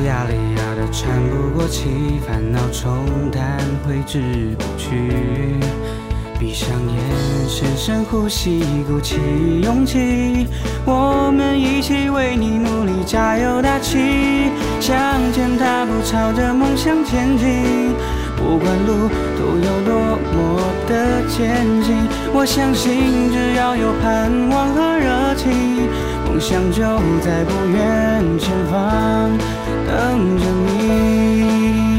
压力压得喘不过气，烦恼冲淡挥之不去。闭上眼，深深呼吸，鼓起勇气，我们一起为你努力，加油打气，向前踏步，朝着梦想前进。不管路途有多么的艰辛，我相信只要有盼望和热情，梦想就在不远前方等着你。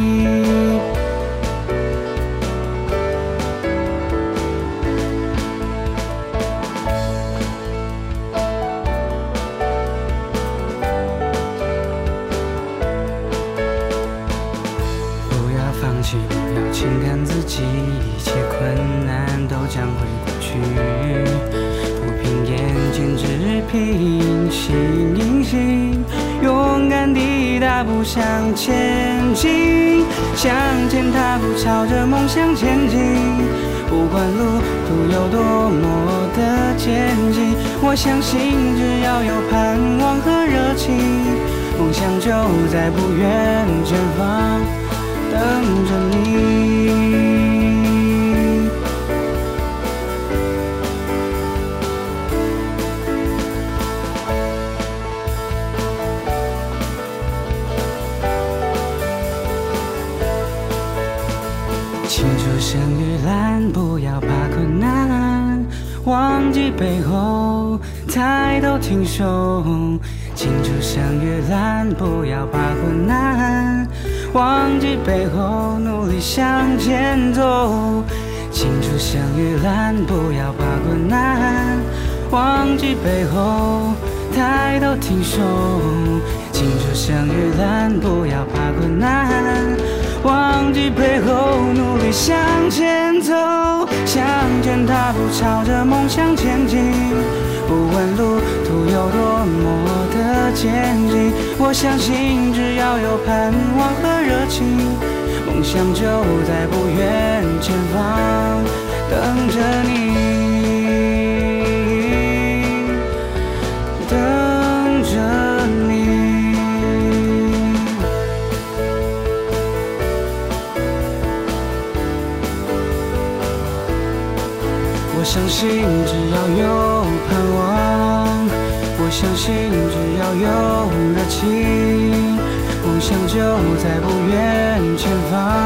不要轻看自己，一切困难都将会过去。不凭眼见，只凭心行，勇敢地大步向前进，向前踏步，朝着梦想前进。不管路途有多么的艰辛，我相信只要有盼望和热情，梦想就在不远前方等着你。青出生于蓝，不要怕困难，忘记背后，抬头挺手。青出生于蓝，不要怕困难，忘记背后，努力向前走。青出生于蓝，不要怕困难，忘记背后，抬头挺手。青出生于蓝，不要怕困难，忘记背后，努力向前走。向前踏步，朝着梦想前进。不管路途有多么的艰辛，我相信只要有盼望和热情，梦想就在不远前方等着你，等着你。我相信只要有盼望，我相信只要有热情，梦想就在不远前方